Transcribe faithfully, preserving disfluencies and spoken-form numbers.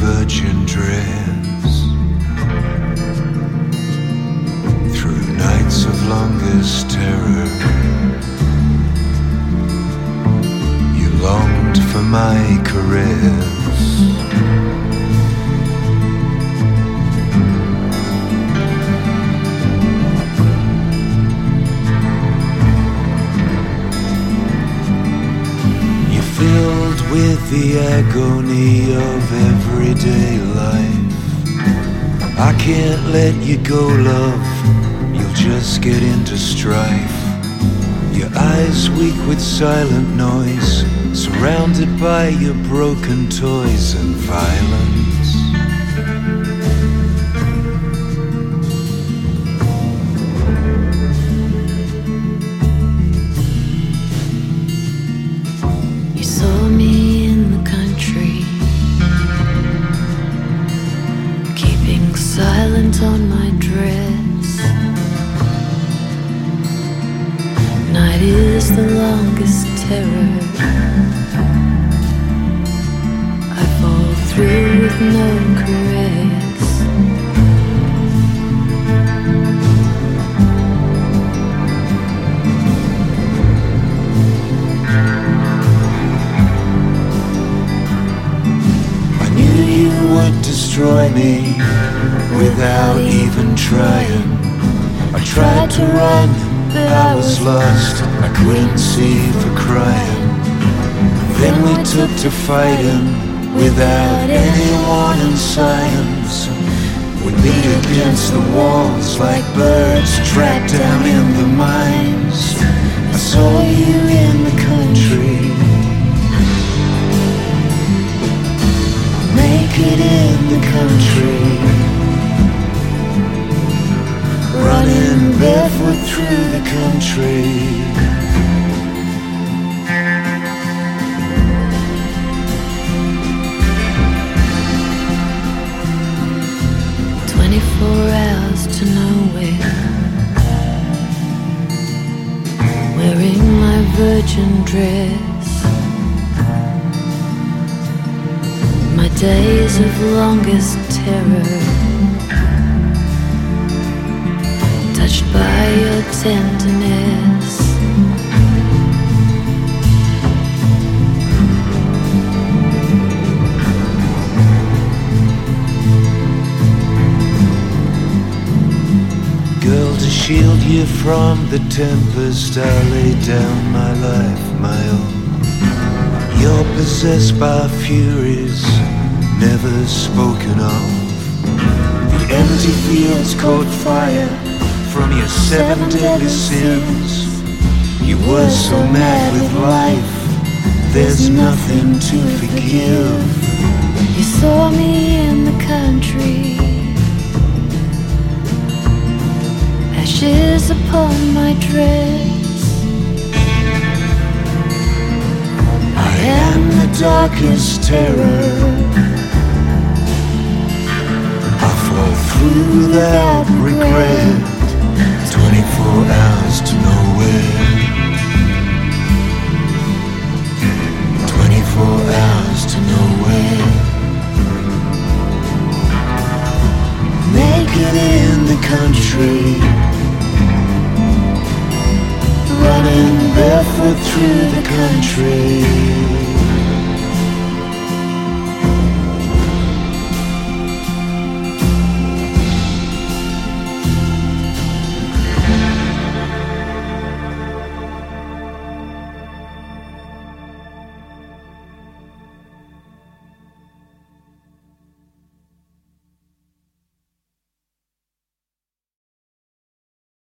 virgin dress through nights of longest terror. You longed for my caress. Filled with the agony of everyday life. I can't let you go, love, you'll just get into strife. Your eyes weak with silent noise, surrounded by your broken toys and violence. Silent on my dress. Night is the longest terror. I fall through with no caress. I knew you would destroy me without even trying. I tried to run, but I was lost. I couldn't see for crying. Then we took to fighting without any warning signs. We beat against the walls like birds trapped down in the mines. I saw you in the country, naked in the country, running barefoot through the country. Twenty-four hours to nowhere, wearing my virgin dress. My days of longest terror, touched by your tenderness. Girl, to shield you from the tempest, I lay down my life, my own. You're possessed by furies never spoken of. The empty fields caught fire from your seven deadly sins. You were so mad with life, there's nothing to forgive. You saw me in the country, ashes upon my dress. I am the darkest terror. I fall through without regret. Twenty-four hours to nowhere. Twenty-four hours to nowhere. Naked in the country, running barefoot through the country.